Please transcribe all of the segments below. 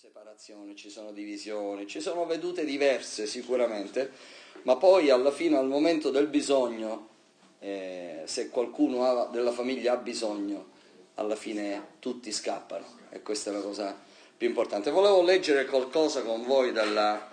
separazioni, ci sono divisioni, ci sono vedute diverse sicuramente, ma poi alla fine, al momento del bisogno, se qualcuno della famiglia ha bisogno, alla fine tutti scappano, e questa è la cosa più importante. Volevo leggere qualcosa con voi dal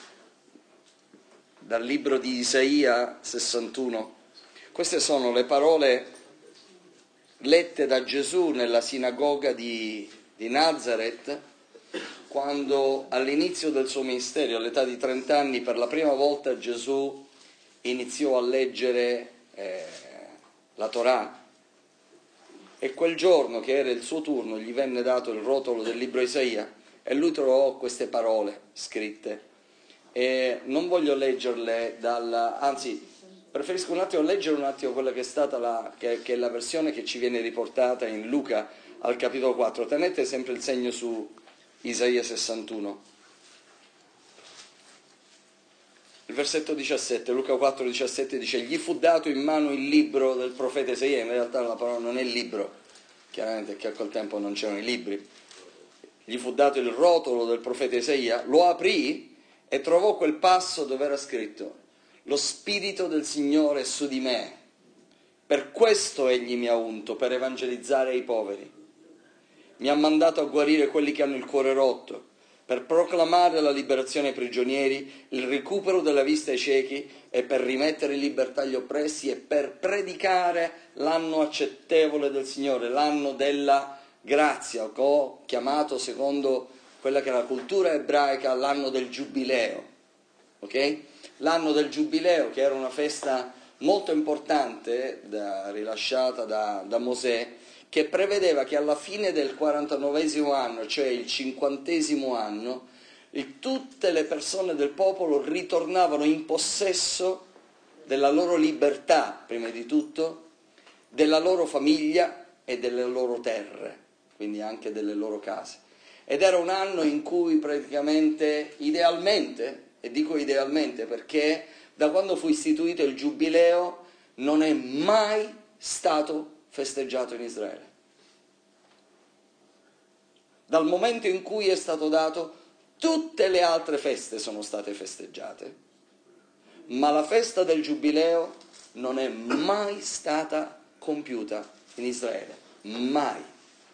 libro di Isaia 61. Queste sono le parole lette da Gesù nella sinagoga di Nazareth, quando all'inizio del suo ministero, all'età di 30 anni, per la prima volta Gesù iniziò a leggere la Torah. E quel giorno, che era il suo turno, gli venne dato il rotolo del libro Isaia e lui trovò queste parole scritte. E non voglio leggerle anzi, preferisco un attimo leggere quella che è stata che è la versione che ci viene riportata in Luca al capitolo 4. Tenete sempre il segno su Isaia 61. Il versetto 17, Luca 4, 17 dice: gli fu dato in mano il libro del profeta Isaia. In realtà la parola non è libro, chiaramente, che a quel tempo non c'erano i libri. Gli fu dato il rotolo del profeta Isaia, lo aprì e trovò quel passo dove era scritto: lo spirito del Signore è su di me, per questo egli mi ha unto, per evangelizzare ai poveri. Mi ha mandato a guarire quelli che hanno il cuore rotto, per proclamare la liberazione ai prigionieri, il recupero della vista ai ciechi, e per rimettere in libertà gli oppressi, e per predicare l'anno accettevole del Signore, l'anno della grazia, che ho chiamato, secondo quella che è la cultura ebraica, l'anno del giubileo. Ok? L'anno del giubileo, che era una festa molto importante rilasciata da Mosè, che prevedeva che alla fine del 49esimo anno, cioè il 50esimo anno, tutte le persone del popolo ritornavano in possesso della loro libertà, prima di tutto, della loro famiglia e delle loro terre, quindi anche delle loro case. Ed era un anno in cui praticamente, idealmente, e dico idealmente perché da quando fu istituito il giubileo non è mai stato festeggiato in Israele. Dal momento in cui è stato dato, tutte le altre feste sono state festeggiate, ma la festa del giubileo non è mai stata compiuta in Israele, mai.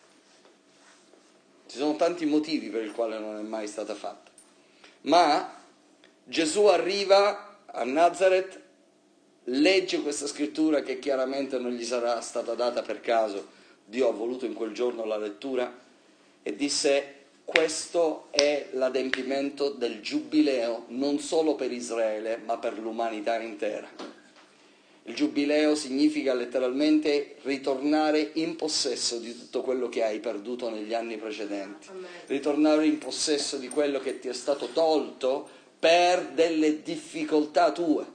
Ci sono tanti motivi per i quali non è mai stata fatta, ma Gesù arriva a Nazareth, legge questa scrittura che chiaramente non gli sarà stata data per caso, Dio ha voluto in quel giorno la lettura, e disse: questo è l'adempimento del giubileo non solo per Israele ma per l'umanità intera. Il giubileo significa letteralmente ritornare in possesso di tutto quello che hai perduto negli anni precedenti, ritornare in possesso di quello che ti è stato tolto per delle difficoltà tue.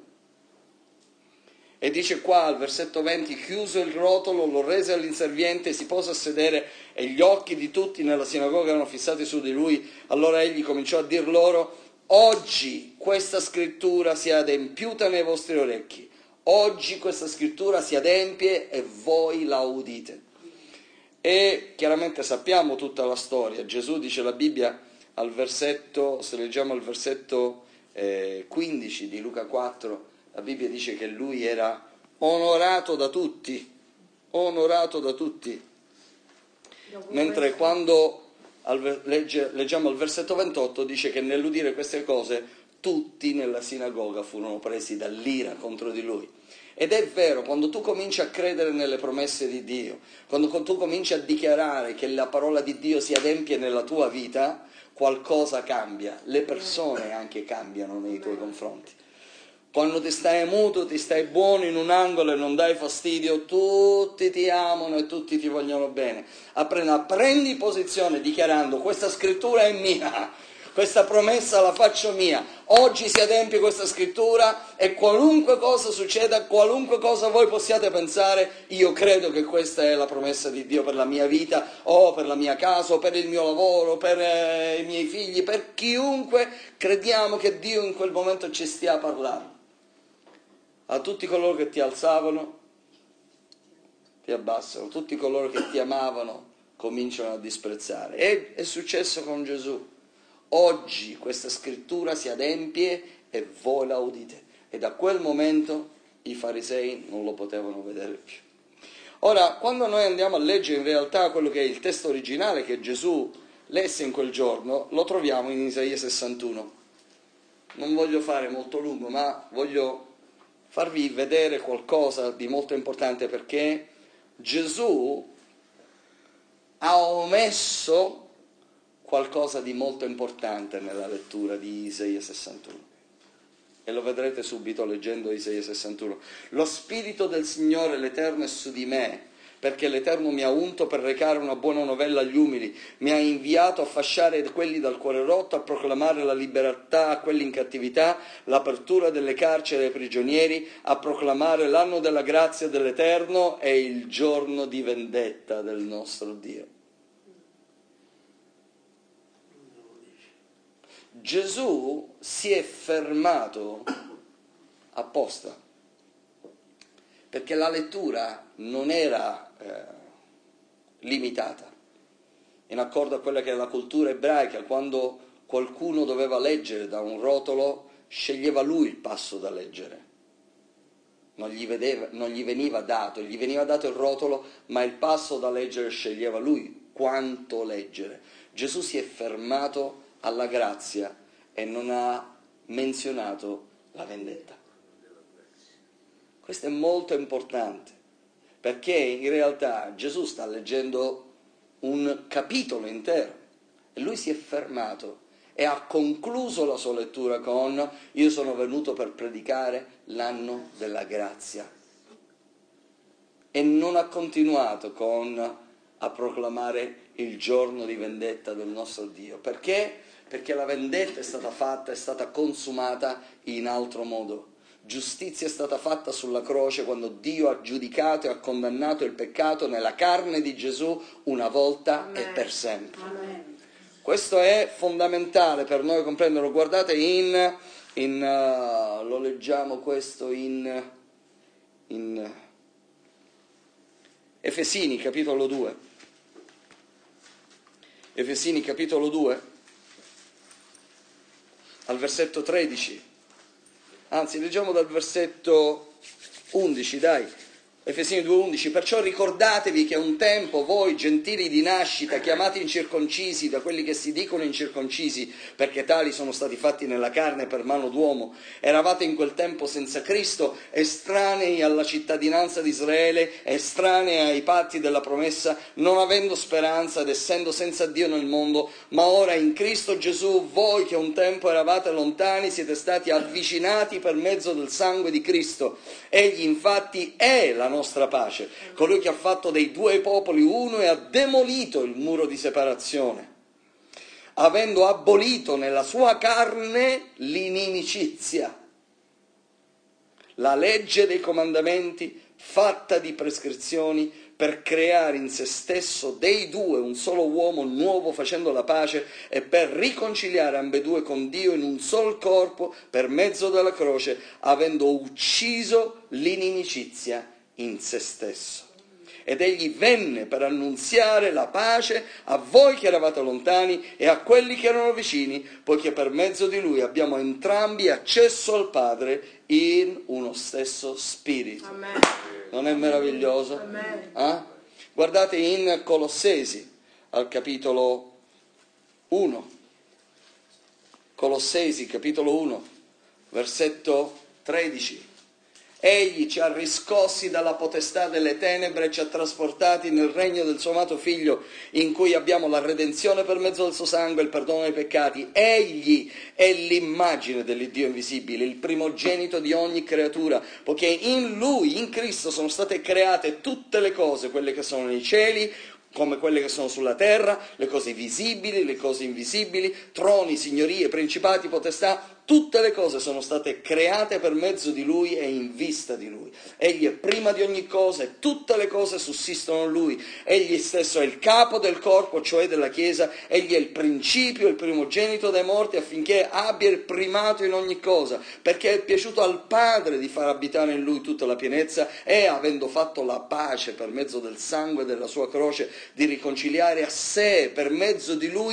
E dice qua al versetto 20: chiuso il rotolo, lo rese all'inserviente, si pose a sedere e gli occhi di tutti nella sinagoga erano fissati su di lui. Allora egli cominciò a dir loro: oggi questa scrittura si è adempiuta nei vostri orecchi. Oggi questa scrittura si adempie e voi la udite. E chiaramente sappiamo tutta la storia. Gesù, dice la Bibbia, al versetto, se leggiamo il versetto 15 di Luca 4, la Bibbia dice che lui era onorato da tutti, mentre quando leggiamo il versetto 28 dice che nell'udire queste cose tutti nella sinagoga furono presi dall'ira contro di lui. Ed è vero, quando tu cominci a credere nelle promesse di Dio, quando tu cominci a dichiarare che la parola di Dio si adempie nella tua vita, qualcosa cambia, le persone anche cambiano nei tuoi confronti. Quando ti stai muto, ti stai buono in un angolo e non dai fastidio, tutti ti amano e tutti ti vogliono bene. Appena prendi posizione dichiarando: questa scrittura è mia, questa promessa la faccio mia, oggi si adempie questa scrittura e qualunque cosa succeda, qualunque cosa voi possiate pensare, io credo che questa è la promessa di Dio per la mia vita, o per la mia casa, o per il mio lavoro, per i miei figli, per chiunque crediamo che Dio in quel momento ci stia parlando. A tutti coloro che ti alzavano ti abbassano, tutti coloro che ti amavano cominciano a disprezzare. È successo con Gesù. oggi questa scrittura si adempie e voi la udite. E da quel momento i farisei non lo potevano vedere più. Ora, quando noi andiamo a leggere in realtà quello che è il testo originale che Gesù lesse in quel giorno, lo troviamo in Isaia 61. Non voglio fare molto lungo, ma voglio farvi vedere qualcosa di molto importante, perché Gesù ha omesso qualcosa di molto importante nella lettura di Isaia 61. E lo vedrete subito leggendo Isaia 61. Lo Spirito del Signore l'Eterno è su di me, perché l'Eterno mi ha unto per recare una buona novella agli umili, mi ha inviato a fasciare quelli dal cuore rotto, a proclamare la libertà a quelli in cattività, l'apertura delle carceri ai prigionieri, a proclamare l'anno della grazia dell'Eterno e il giorno di vendetta del nostro Dio. Gesù si è fermato apposta, perché la lettura non era limitata, in accordo a quella che è la cultura ebraica. Quando qualcuno doveva leggere da un rotolo, sceglieva lui il passo da leggere, non gli veniva dato il rotolo, ma il passo da leggere sceglieva lui quanto leggere. Gesù si è fermato alla grazia e non ha menzionato la vendetta. Questo è molto importante, perché in realtà Gesù sta leggendo un capitolo intero e lui si è fermato e ha concluso la sua lettura con: io sono venuto per predicare l'anno della grazia, e non ha continuato a proclamare il giorno di vendetta del nostro Dio. Perché? Perché la vendetta è stata fatta, è stata consumata in altro modo. Giustizia è stata fatta sulla croce, quando Dio ha giudicato e ha condannato il peccato nella carne di Gesù una volta e per sempre. Amen. Questo è fondamentale per noi comprenderlo. Guardate lo leggiamo questo in Efesini capitolo 2. Efesini capitolo 2, al versetto 13. Anzi, leggiamo dal versetto 11, dai. Efesini 2,11. Perciò ricordatevi che un tempo voi, gentili di nascita, chiamati incirconcisi da quelli che si dicono incirconcisi, perché tali sono stati fatti nella carne per mano d'uomo, eravate in quel tempo senza Cristo, estranei alla cittadinanza di Israele, estranei ai patti della promessa, non avendo speranza ed essendo senza Dio nel mondo, ma ora in Cristo Gesù voi che un tempo eravate lontani siete stati avvicinati per mezzo del sangue di Cristo. Egli infatti è la nostra pace, colui che ha fatto dei due popoli uno e ha demolito il muro di separazione, avendo abolito nella sua carne l'inimicizia, la legge dei comandamenti fatta di prescrizioni, per creare in se stesso dei due un solo uomo nuovo, facendo la pace, e per riconciliare ambedue con Dio in un sol corpo per mezzo della croce, avendo ucciso l'inimicizia in se stesso. Ed egli venne per annunziare la pace a voi che eravate lontani e a quelli che erano vicini, poiché per mezzo di lui abbiamo entrambi accesso al Padre in uno stesso spirito. Amen. Non è meraviglioso? Amen. Guardate in Colossesi, al capitolo 1. Colossesi, capitolo 1, versetto 13. Egli ci ha riscossi dalla potestà delle tenebre e ci ha trasportati nel regno del suo amato Figlio, in cui abbiamo la redenzione per mezzo del suo sangue e il perdono dei peccati. Egli è l'immagine dell'Iddio invisibile, il primogenito di ogni creatura, poiché in Lui, in Cristo, sono state create tutte le cose, quelle che sono nei cieli, come quelle che sono sulla terra, le cose visibili, le cose invisibili, troni, signorie, principati, potestà. Tutte le cose sono state create per mezzo di Lui e in vista di Lui. Egli è prima di ogni cosa e tutte le cose sussistono in Lui. Egli stesso è il capo del corpo, cioè della Chiesa. Egli è il principio, il primogenito dai morti, affinché abbia il primato in ogni cosa, perché è piaciuto al Padre di far abitare in Lui tutta la pienezza e, avendo fatto la pace per mezzo del sangue della sua croce, di riconciliare a sé per mezzo di Lui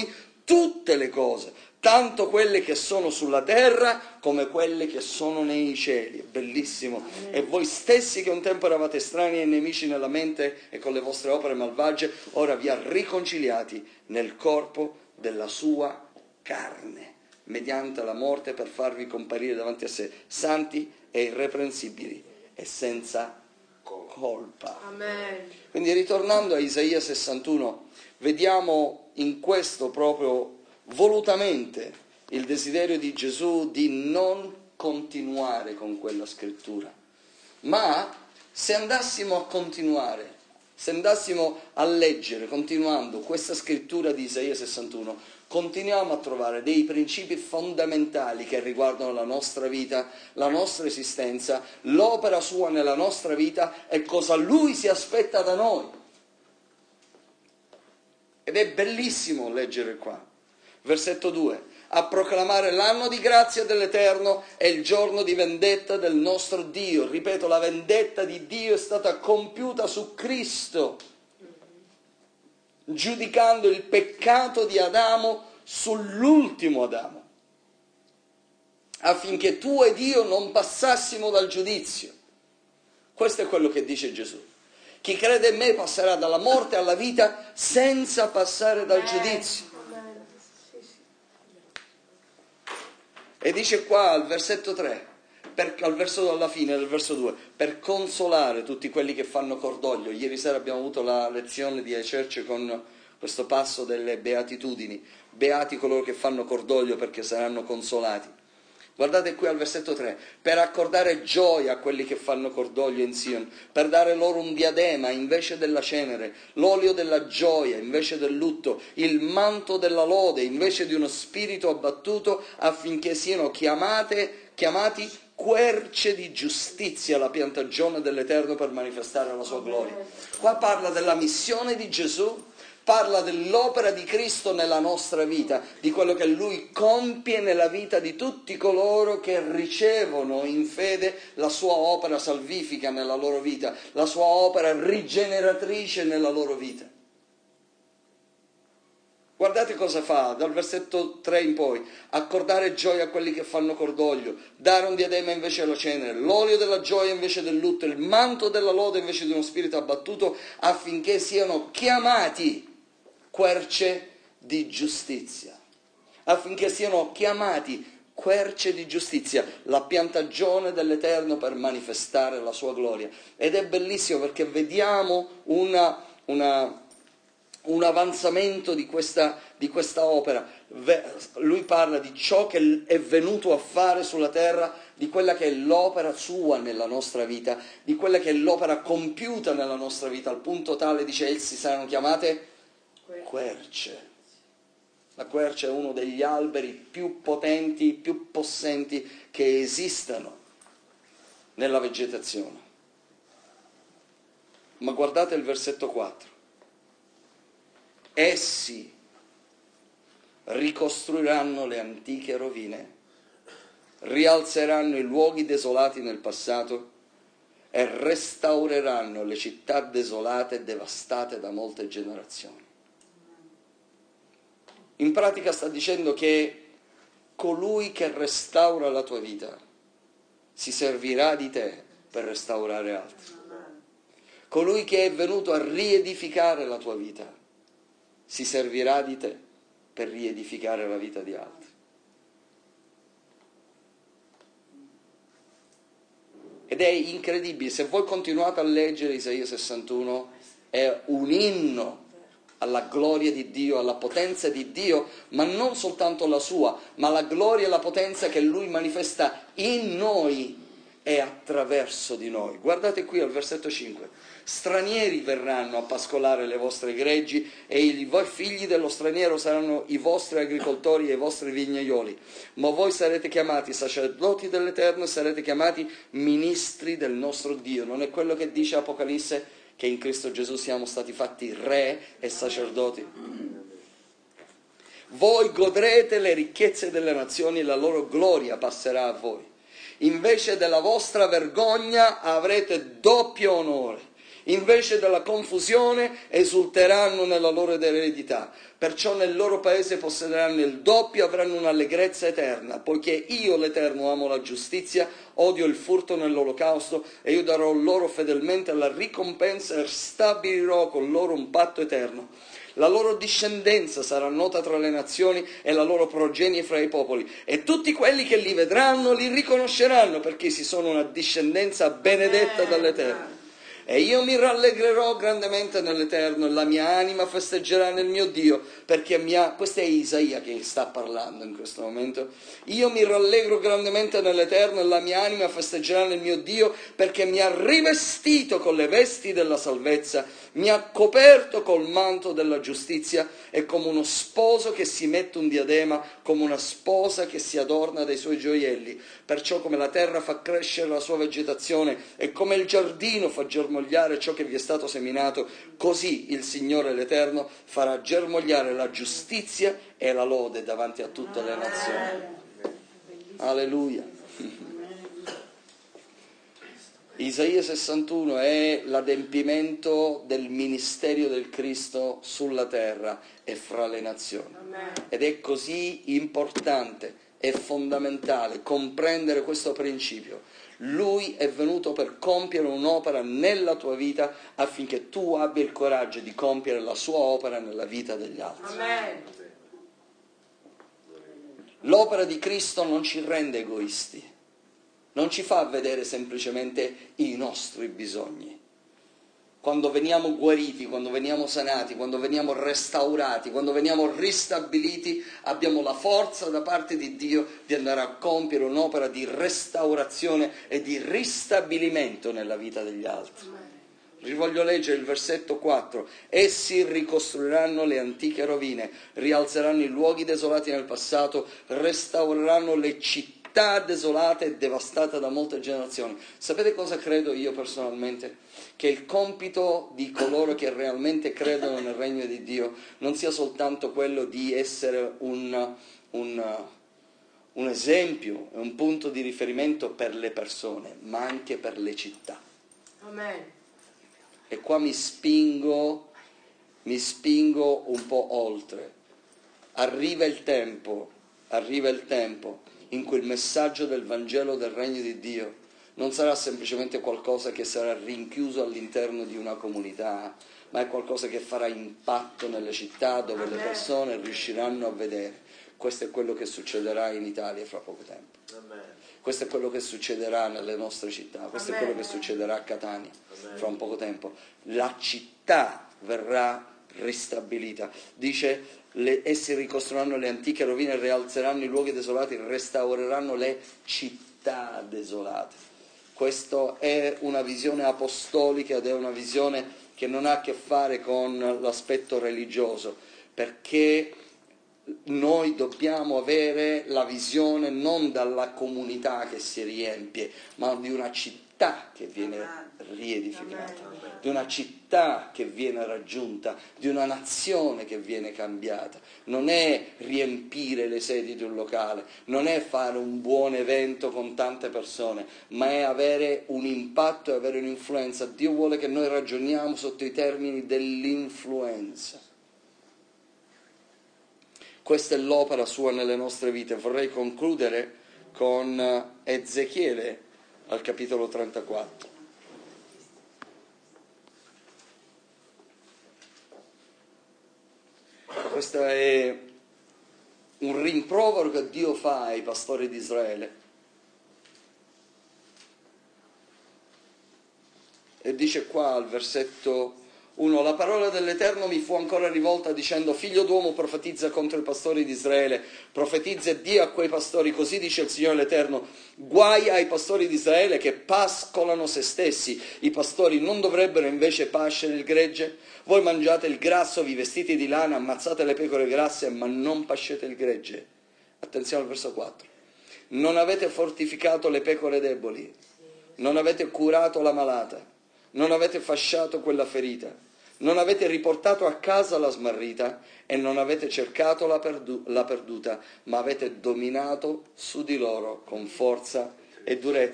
tutte le cose, tanto quelle che sono sulla terra come quelle che sono nei cieli. È bellissimo. E voi stessi che un tempo eravate estranei e nemici nella mente e con le vostre opere malvagie, ora vi ha riconciliati nel corpo della sua carne, mediante la morte, per farvi comparire davanti a sé santi e irreprensibili e senza colpa. Amen. Quindi, ritornando a Isaia 61, vediamo in questo proprio volutamente il desiderio di Gesù di non continuare con quella scrittura. Ma se andassimo a continuare, se andassimo a leggere continuando questa scrittura di Isaia 61, continuiamo a trovare dei principi fondamentali che riguardano la nostra vita, la nostra esistenza, l'opera sua nella nostra vita e cosa Lui si aspetta da noi. Ed è bellissimo leggere qua. Versetto 2. A proclamare l'anno di grazia dell'Eterno e il giorno di vendetta del nostro Dio. Ripeto, la vendetta di Dio è stata compiuta su Cristo, giudicando il peccato di Adamo sull'ultimo Adamo, affinché tu ed io non passassimo dal giudizio. Questo è quello che dice Gesù. Chi crede in me passerà dalla morte alla vita senza passare dal giudizio. E dice qua al versetto 3, alla fine del verso 2, per consolare tutti quelli che fanno cordoglio. Ieri sera abbiamo avuto la lezione di Ecerce con questo passo delle beatitudini. Beati coloro che fanno cordoglio perché saranno consolati. Guardate qui al versetto 3, per accordare gioia a quelli che fanno cordoglio in Sion, per dare loro un diadema invece della cenere, l'olio della gioia invece del lutto, il manto della lode invece di uno spirito abbattuto, affinché siano chiamati querce di giustizia, la piantagione dell'Eterno per manifestare la sua gloria. Qua parla della missione di Gesù, parla dell'opera di Cristo nella nostra vita, di quello che Lui compie nella vita di tutti coloro che ricevono in fede la sua opera salvifica nella loro vita, la sua opera rigeneratrice nella loro vita. Guardate cosa fa dal versetto 3 in poi: accordare gioia a quelli che fanno cordoglio, dare un diadema invece della cenere, l'olio della gioia invece del lutto, il manto della lode invece di uno spirito abbattuto, affinché siano chiamati querce di giustizia, affinché siano chiamati querce di giustizia, la piantagione dell'Eterno per manifestare la sua gloria. Ed è bellissimo perché vediamo un avanzamento di questa opera. Lui parla di ciò che è venuto a fare sulla terra, di quella che è l'opera sua nella nostra vita, di quella che è l'opera compiuta nella nostra vita, al punto tale, dice, essi saranno chiamate querce. La querce è uno degli alberi più potenti, più possenti che esistano nella vegetazione. Ma guardate il versetto 4. Essi ricostruiranno le antiche rovine, rialzeranno i luoghi desolati nel passato e restaureranno le città desolate e devastate da molte generazioni. In pratica sta dicendo che colui che restaura la tua vita si servirà di te per restaurare altri. Colui che è venuto a riedificare la tua vita si servirà di te per riedificare la vita di altri. Ed è incredibile, se voi continuate a leggere Isaia 61, è un inno alla gloria di Dio, alla potenza di Dio, ma non soltanto la sua, ma la gloria e la potenza che Lui manifesta in noi e attraverso di noi. Guardate qui al versetto 5. Stranieri verranno a pascolare le vostre greggi e i figli dello straniero saranno i vostri agricoltori e i vostri vignaioli, ma voi sarete chiamati sacerdoti dell'Eterno e sarete chiamati ministri del nostro Dio. Non è quello che dice Apocalisse, che in Cristo Gesù siamo stati fatti re e sacerdoti? Voi godrete le ricchezze delle nazioni e la loro gloria passerà a voi. Invece della vostra vergogna avrete doppio onore. Invece della confusione esulteranno nella loro eredità. Perciò nel loro paese possederanno il doppio, avranno un'allegrezza eterna, poiché io l'Eterno amo la giustizia, odio il furto nell'olocausto, e io darò loro fedelmente la ricompensa e stabilirò con loro un patto eterno. La loro discendenza sarà nota tra le nazioni e la loro progenie fra i popoli, e tutti quelli che li vedranno li riconosceranno, perché essi sono una discendenza benedetta dall'Eterno. E io mi rallegrerò grandemente nell'Eterno, e la mia anima festeggerà nel mio Dio, perché questo è Isaia che sta parlando in questo momento. Io mi rallegro grandemente nell'Eterno, e la mia anima festeggerà nel mio Dio, perché mi ha rivestito con le vesti della salvezza, mi ha coperto col manto della giustizia, e come uno sposo che si mette un diadema, come una sposa che si adorna dei suoi gioielli. Perciò come la terra fa crescere la sua vegetazione, e come il giardino fa germogliare ciò che vi è stato seminato, così il Signore l'Eterno farà germogliare la giustizia e la lode davanti a tutte le nazioni. Alleluia. Isaia 61 è l'adempimento del ministerio del Cristo sulla terra e fra le nazioni. Ed è così importante e fondamentale comprendere questo principio. Lui è venuto per compiere un'opera nella tua vita affinché tu abbia il coraggio di compiere la sua opera nella vita degli altri. Amen. L'opera di Cristo non ci rende egoisti, non ci fa vedere semplicemente i nostri bisogni. Quando veniamo guariti, quando veniamo sanati, quando veniamo restaurati, quando veniamo ristabiliti, abbiamo la forza da parte di Dio di andare a compiere un'opera di restaurazione e di ristabilimento nella vita degli altri. Vi voglio leggere il versetto 4. Essi ricostruiranno le antiche rovine, rialzeranno i luoghi desolati nel passato, restaureranno le città desolate e devastate da molte generazioni. Sapete cosa credo io personalmente? Che il compito di coloro che realmente credono nel regno di Dio non sia soltanto quello di essere un esempio, un punto di riferimento per le persone, ma anche per le città. Amen. E qua mi spingo un po' oltre. Arriva il tempo in cui il messaggio del Vangelo del Regno di Dio non sarà semplicemente qualcosa che sarà rinchiuso all'interno di una comunità, ma è qualcosa che farà impatto nelle città dove le persone riusciranno a vedere. Questo è quello che succederà in Italia fra poco tempo. Questo è quello che succederà nelle nostre città, questo è quello che succederà a Catania fra un poco tempo. La città verrà ristabilita. Dice, essi ricostruiranno le antiche rovine, rialzeranno i luoghi desolati, restaureranno le città desolate. Questa è una visione apostolica ed è una visione che non ha a che fare con l'aspetto religioso, perché noi dobbiamo avere la visione non dalla comunità che si riempie, ma di una città che viene riedificata, di una città che viene raggiunta, di una nazione che viene cambiata. Non è riempire le sedi di un locale, non è fare un buon evento con tante persone, ma è avere un impatto e avere un'influenza. Dio vuole che noi ragioniamo sotto i termini dell'influenza. Questa è l'opera sua nelle nostre vite. Vorrei concludere con Ezechiele al capitolo 34. Questo è un rimprovero che Dio fa ai pastori di Israele. E dice qua al versetto 1: la parola dell'Eterno mi fu ancora rivolta dicendo: figlio d'uomo, profetizza contro i pastori di Israele, profetizza e di a quei pastori, così dice il Signore l'Eterno: guai ai pastori di Israele che pascolano se stessi, i pastori non dovrebbero invece pascere il gregge? Voi mangiate il grasso, vi vestite di lana, ammazzate le pecore grasse, ma non pascete il gregge. Attenzione al verso 4. Non avete fortificato le pecore deboli, non avete curato la malata, non avete fasciato quella ferita, non avete riportato a casa la smarrita e non avete cercato la perduta, ma avete dominato su di loro con forza e durezza.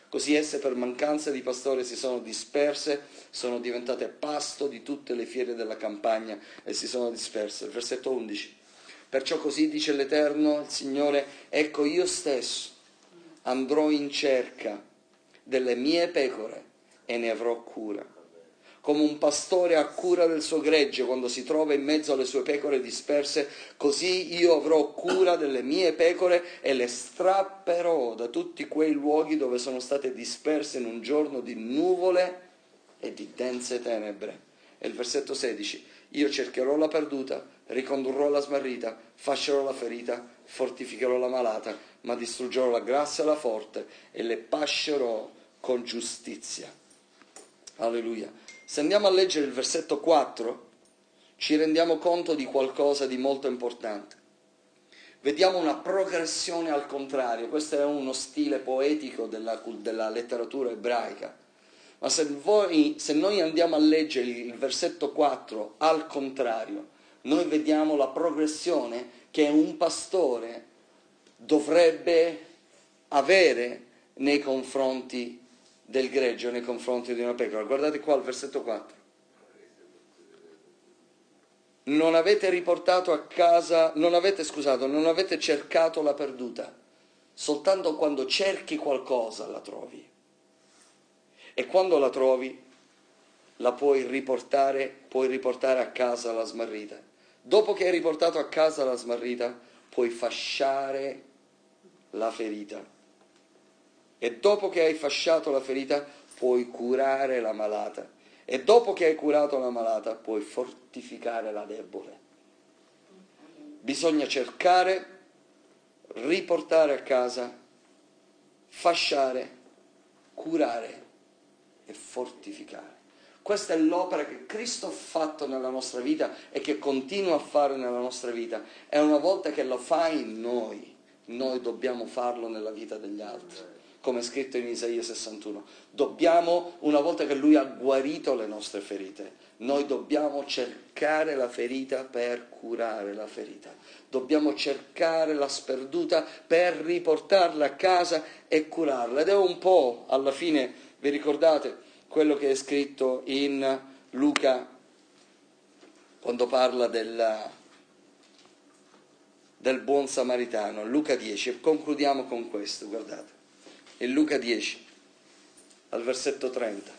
Così esse per mancanza di pastore si sono disperse, sono diventate pasto di tutte le fiere della campagna e si sono disperse. Versetto 11. Perciò così dice l'Eterno, il Signore, ecco io stesso andrò in cerca delle mie pecore e ne avrò cura. Come un pastore ha cura del suo gregge quando si trova in mezzo alle sue pecore disperse, così io avrò cura delle mie pecore e le strapperò da tutti quei luoghi dove sono state disperse in un giorno di nuvole e di dense tenebre. E il versetto 16, io cercherò la perduta, ricondurrò la smarrita, fascerò la ferita, fortificherò la malata, ma distruggerò la grassa e la forte e le pascerò con giustizia. Alleluia. Se andiamo a leggere il versetto 4, ci rendiamo conto di qualcosa di molto importante. Vediamo una progressione al contrario. Questo è uno stile poetico della letteratura ebraica. Ma se noi andiamo a leggere il versetto 4 al contrario, noi vediamo la progressione che un pastore dovrebbe avere nei confronti del gregge, nei confronti di una pecora. Guardate qua il versetto 4. Non avete riportato a casa, non avete cercato la perduta. Soltanto quando cerchi qualcosa la trovi. E quando la trovi, la puoi riportare a casa la smarrita. Dopo che hai riportato a casa la smarrita, puoi fasciare la ferita. E dopo che hai fasciato la ferita, puoi curare la malata. E dopo che hai curato la malata, puoi fortificare la debole. Bisogna cercare, riportare a casa, fasciare, curare e fortificare. Questa è l'opera che Cristo ha fatto nella nostra vita e che continua a fare nella nostra vita. E una volta che lo fa in noi dobbiamo farlo nella vita degli altri. Come è scritto in Isaia 61, una volta che Lui ha guarito le nostre ferite, noi dobbiamo cercare la ferita per curare la ferita. Dobbiamo cercare la sperduta per riportarla a casa e curarla. Ed è un po', alla fine, vi ricordate quello che è scritto in Luca, quando parla del buon samaritano, Luca 10, e concludiamo con questo, guardate. In Luca 10, al versetto 30.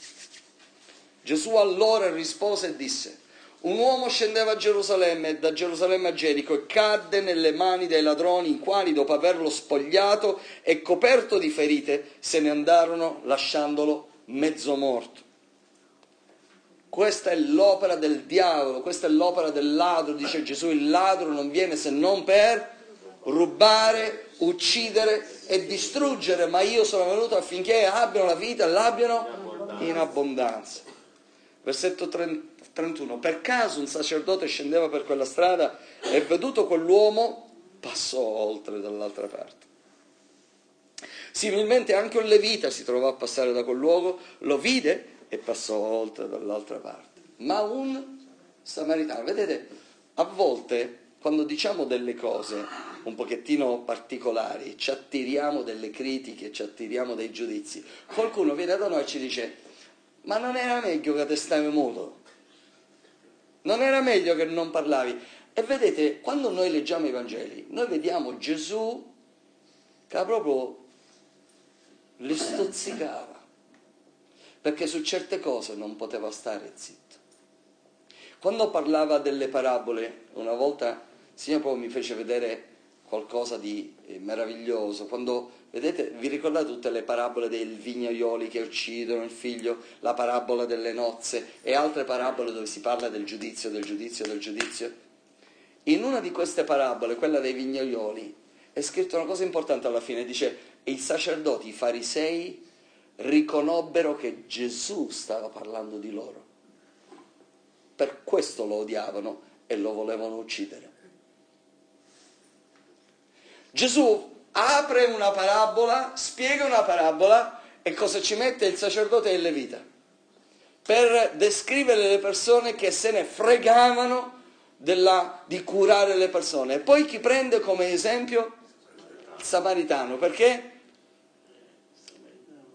Gesù allora rispose e disse: un uomo scendeva a Gerusalemme e da Gerusalemme a Gerico e cadde nelle mani dei ladroni, i quali dopo averlo spogliato e coperto di ferite se ne andarono lasciandolo mezzo morto. Questa è l'opera del diavolo, questa è l'opera del ladro, dice Gesù. Il ladro non viene se non per rubare, uccidere e distruggere, ma io sono venuto affinché abbiano la vita e l'abbiano in abbondanza. Versetto 31. Per caso un sacerdote scendeva per quella strada e veduto quell'uomo passò oltre dall'altra parte. Similmente anche un levita si trovò a passare da quel luogo, lo vide e passò oltre dall'altra parte. Ma un samaritano, vedete, a volte quando diciamo delle cose un pochettino particolari, ci attiriamo delle critiche, ci attiriamo dei giudizi. Qualcuno viene da noi e ci dice: ma non era meglio che te stavi muto? Non era meglio che non parlavi? E vedete, quando noi leggiamo i Vangeli, noi vediamo Gesù che proprio li stuzzicava, perché su certe cose non poteva stare zitto. Quando parlava delle parabole, una volta il Signore poi mi fece vedere qualcosa di meraviglioso. Quando, vedete, vi ricordate tutte le parabole dei vignaioli che uccidono il figlio, la parabola delle nozze e altre parabole dove si parla del giudizio, del giudizio, del giudizio? In una di queste parabole, quella dei vignaioli, è scritto una cosa importante alla fine, dice: i sacerdoti, i farisei riconobbero che Gesù stava parlando di loro. Per questo lo odiavano e lo volevano uccidere. Gesù apre una parabola, spiega una parabola e cosa ci mette il sacerdote e il levita? Per descrivere le persone che se ne fregavano di curare le persone. E poi chi prende come esempio? Il samaritano. Perché?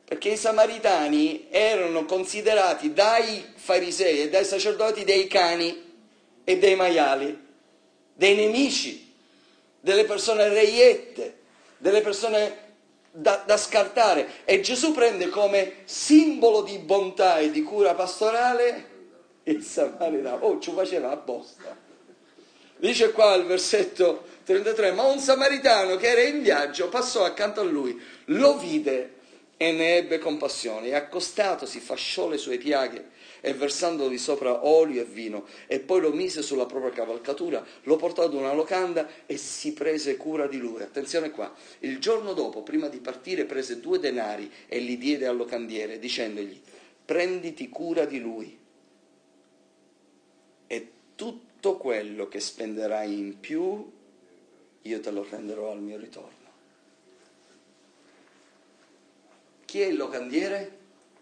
Perché i samaritani erano considerati dai farisei e dai sacerdoti dei cani e dei maiali, dei nemici, delle persone reiette, delle persone da scartare. E Gesù prende come simbolo di bontà e di cura pastorale il samaritano. Oh, ci faceva apposta. Dice qua il versetto 33, ma un samaritano che era in viaggio passò accanto a lui, lo vide e ne ebbe compassione, e accostatosi fasciò le sue piaghe e versandogli sopra olio e vino, e poi lo mise sulla propria cavalcatura, lo portò ad una locanda e si prese cura di lui. Attenzione qua, il giorno dopo, prima di partire, prese 2 denari e li diede al locandiere, dicendogli, prenditi cura di lui, e tutto quello che spenderai in più, io te lo renderò al mio ritorno. Chi è il locandiere?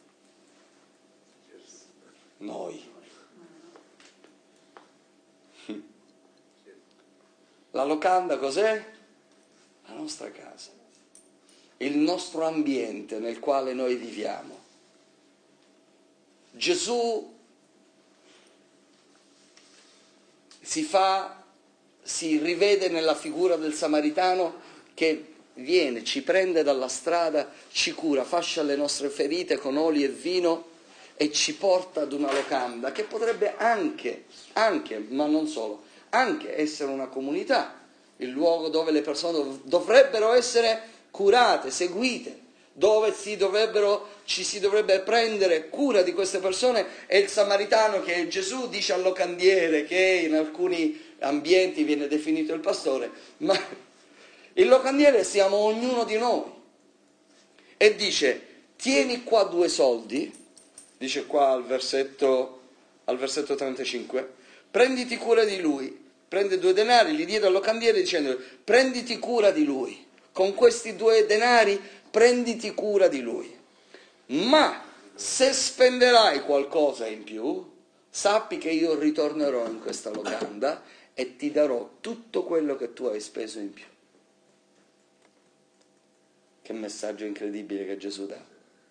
Noi. La locanda cos'è? La nostra casa, il nostro ambiente nel quale noi viviamo. Gesù si rivede nella figura del samaritano che viene, ci prende dalla strada, ci cura, fascia le nostre ferite con olio e vino e ci porta ad una locanda che potrebbe anche, ma non solo, anche essere una comunità, il luogo dove le persone dovrebbero essere curate, seguite, dove ci si dovrebbe prendere cura di queste persone. È il samaritano che Gesù dice al locandiere, che in alcuni ambienti viene definito il pastore, ma il locandiere siamo ognuno di noi. E dice, tieni qua 2 soldi, dice qua al versetto 35, prenditi cura di lui, prende 2 denari, li diede al locandiere dicendo, prenditi cura di lui, con questi 2 denari prenditi cura di lui, ma se spenderai qualcosa in più, sappi che io ritornerò in questa locanda e ti darò tutto quello che tu hai speso in più. Che messaggio incredibile che Gesù dà.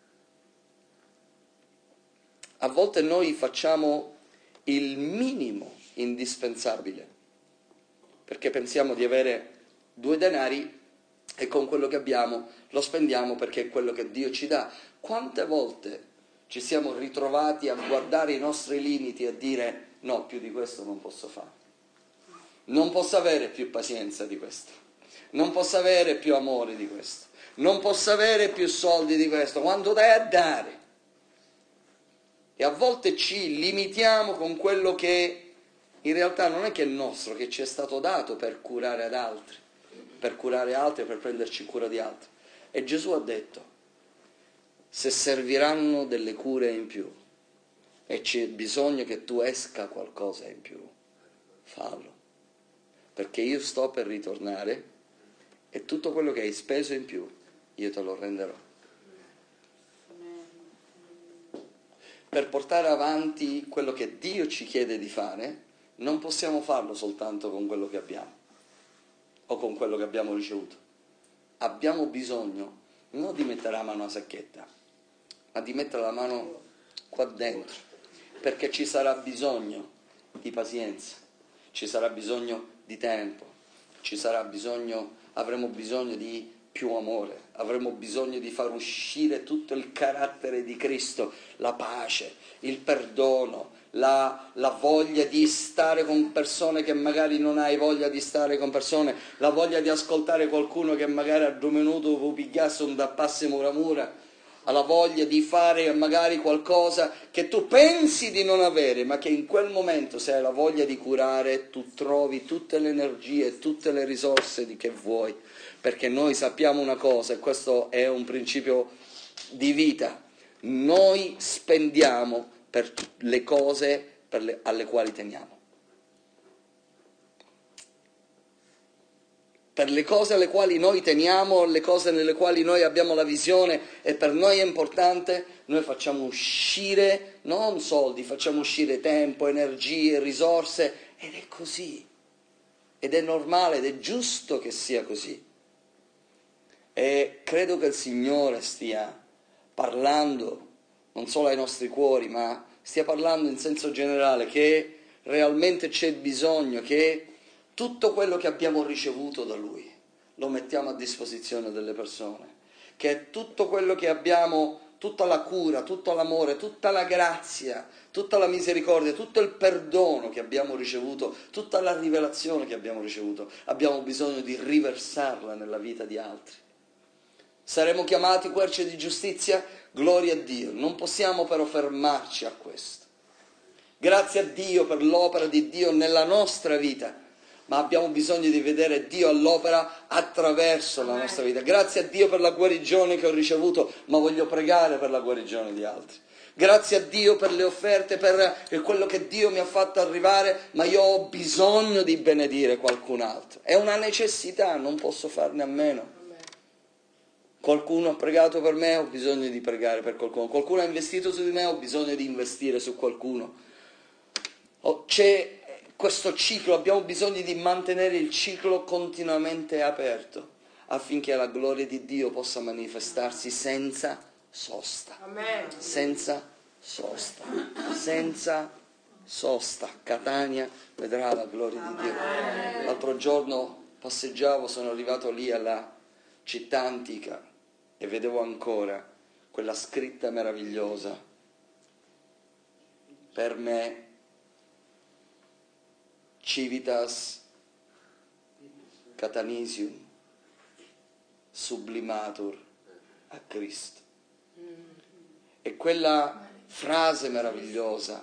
A volte noi facciamo il minimo indispensabile, perché pensiamo di avere 2 denari e con quello che abbiamo lo spendiamo perché è quello che Dio ci dà. Quante volte ci siamo ritrovati a guardare i nostri limiti e a dire no, più di questo non posso fare, non posso avere più pazienza di questo, non posso avere più amore di questo, non posso avere più soldi di questo, quanto dai a dare? E a volte ci limitiamo con quello che in realtà non è che è nostro, che ci è stato dato per curare ad altri, per curare altri, per prenderci cura di altri. E Gesù ha detto, se serviranno delle cure in più e c'è bisogno che tu esca qualcosa in più, fallo, perché io sto per ritornare e tutto quello che hai speso in più io te lo renderò. Per portare avanti quello che Dio ci chiede di fare, non possiamo farlo soltanto con quello che abbiamo o con quello che abbiamo ricevuto. Abbiamo bisogno non di mettere la mano alla sacchetta, ma di mettere la mano qua dentro, perché ci sarà bisogno di pazienza, ci sarà bisogno di tempo, avremo bisogno di più amore, avremo bisogno di far uscire tutto il carattere di Cristo, la pace, il perdono, la voglia di stare con persone che magari non hai voglia di stare con persone, la voglia di ascoltare qualcuno che magari a 2 minuti può pigliarsi un tappasse mura, alla voglia di fare magari qualcosa che tu pensi di non avere, ma che in quel momento, se hai la voglia di curare, tu trovi tutte le energie, tutte le risorse che vuoi, perché noi sappiamo una cosa, e questo è un principio di vita, noi spendiamo per le cose alle quali teniamo. Per le cose alle quali noi teniamo, le cose nelle quali noi abbiamo la visione e per noi è importante, noi facciamo uscire non soldi, facciamo uscire tempo, energie, risorse, ed è così. Ed è normale ed è giusto che sia così. E credo che il Signore stia parlando non solo ai nostri cuori, ma stia parlando in senso generale, che realmente c'è bisogno che tutto quello che abbiamo ricevuto da Lui lo mettiamo a disposizione delle persone, che tutto quello che abbiamo, tutta la cura, tutto l'amore, tutta la grazia, tutta la misericordia, tutto il perdono che abbiamo ricevuto, tutta la rivelazione che abbiamo ricevuto, abbiamo bisogno di riversarla nella vita di altri. Saremo chiamati querce di giustizia? Gloria a Dio, non possiamo però fermarci a questo. Grazie a Dio per l'opera di Dio nella nostra vita, ma abbiamo bisogno di vedere Dio all'opera attraverso la nostra vita. Grazie a Dio per la guarigione che ho ricevuto, ma voglio pregare per la guarigione di altri. Grazie a Dio per le offerte, per quello che Dio mi ha fatto arrivare, ma io ho bisogno di benedire qualcun altro. È una necessità, non posso farne a meno. Qualcuno ha pregato per me, ho bisogno di pregare per qualcuno. Qualcuno ha investito su di me, ho bisogno di investire su qualcuno. C'è questo ciclo, abbiamo bisogno di mantenere il ciclo continuamente aperto affinché la gloria di Dio possa manifestarsi senza sosta. Amen. Senza sosta. Senza sosta. Catania vedrà la gloria di Dio. L'altro giorno passeggiavo, sono arrivato lì alla città antica e vedevo ancora quella scritta meravigliosa. Per me Civitas Catanisium sublimatur a Cristo. E quella frase meravigliosa,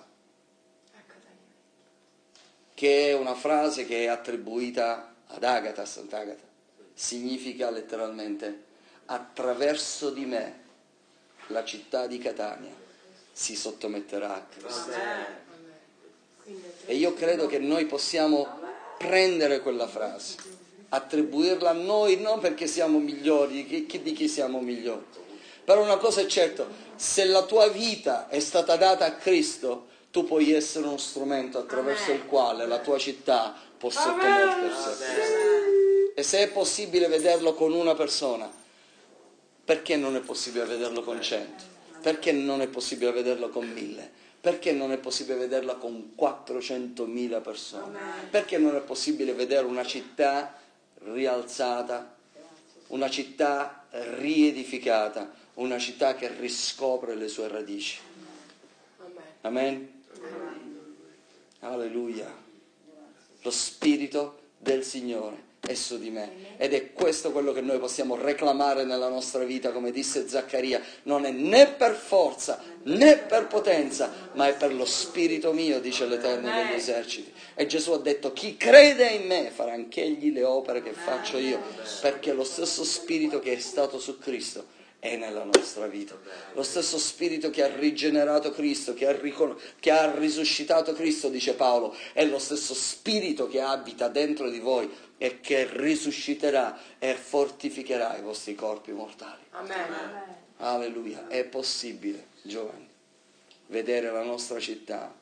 che è una frase che è attribuita ad Agata, a Sant'Agata, significa letteralmente: attraverso di me la città di Catania si sottometterà a Cristo. E io credo che noi possiamo prendere quella frase, attribuirla a noi, non perché siamo migliori, di chi siamo migliori. Però una cosa è certa, se la tua vita è stata data a Cristo, tu puoi essere uno strumento attraverso il quale la tua città può sottomettersi a Cristo. E se è possibile vederlo con una persona, perché non è possibile vederlo con 100? Perché non è possibile vederlo con 1000? Perché non è possibile vederla con 400.000 persone? Perché non è possibile vedere una città rialzata, una città riedificata, una città che riscopre le sue radici? Amen? Alleluia. Lo Spirito del Signore è su di me, ed è questo quello che noi possiamo reclamare nella nostra vita, come disse Zaccaria: non è né per forza né per potenza, ma è per lo Spirito mio, dice l'Eterno degli eserciti. E Gesù ha detto: chi crede in me farà anch'egli le opere che faccio io, perché lo stesso Spirito che è stato su Cristo è nella nostra vita. Lo stesso Spirito che ha rigenerato Cristo, che ha risuscitato Cristo, dice Paolo, è lo stesso Spirito che abita dentro di voi e che risusciterà e fortificherà i vostri corpi mortali. Amen. Alleluia. È possibile, giovani, vedere la nostra città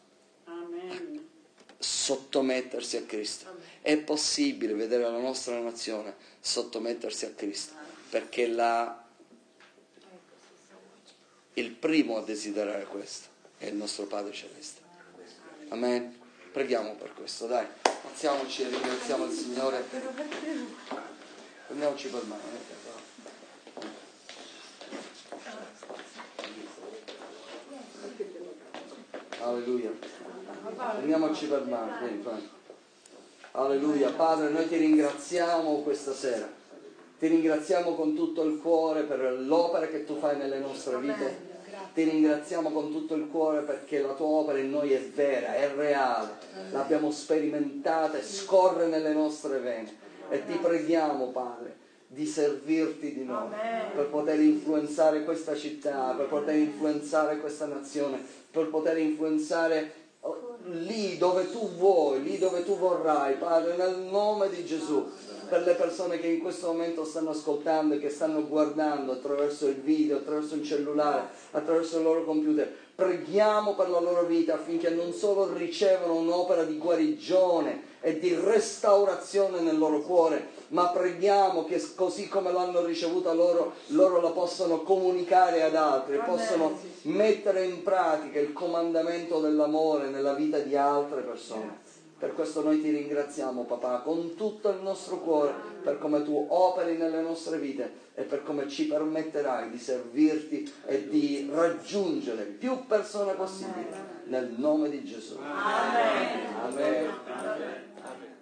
sottomettersi a Cristo. È possibile vedere la nostra nazione sottomettersi a Cristo, perché il primo a desiderare questo è il nostro Padre Celeste. Amen. Preghiamo per questo, dai. Alziamoci e ringraziamo il Signore. Prendiamoci per mano. Alleluia. Prendiamoci per mano. Vieni, Franco. Alleluia. Padre, noi ti ringraziamo questa sera. Ti ringraziamo con tutto il cuore per l'opera che tu fai nelle nostre vite. Ti ringraziamo con tutto il cuore perché la tua opera in noi è vera, è reale. L'abbiamo sperimentata e scorre nelle nostre vene. E ti preghiamo, Padre, di servirti di noi per poter influenzare questa città, per poter influenzare questa nazione, per poter influenzare lì dove tu vuoi, lì dove tu vorrai, Padre, nel nome di Gesù. Per le persone che in questo momento stanno ascoltando e che stanno guardando attraverso il video, attraverso il cellulare, attraverso il loro computer, Preghiamo per la loro vita affinché non solo ricevano un'opera di guarigione e di restaurazione nel loro cuore, ma preghiamo che così come l'hanno ricevuta loro la possano comunicare ad altri, possono mettere in pratica il comandamento dell'amore nella vita di altre persone. Per questo noi ti ringraziamo, papà, con tutto il nostro cuore, per come tu operi nelle nostre vite e per come ci permetterai di servirti e di raggiungere più persone possibili. Nel nome di Gesù. Amen. Amen. Amen.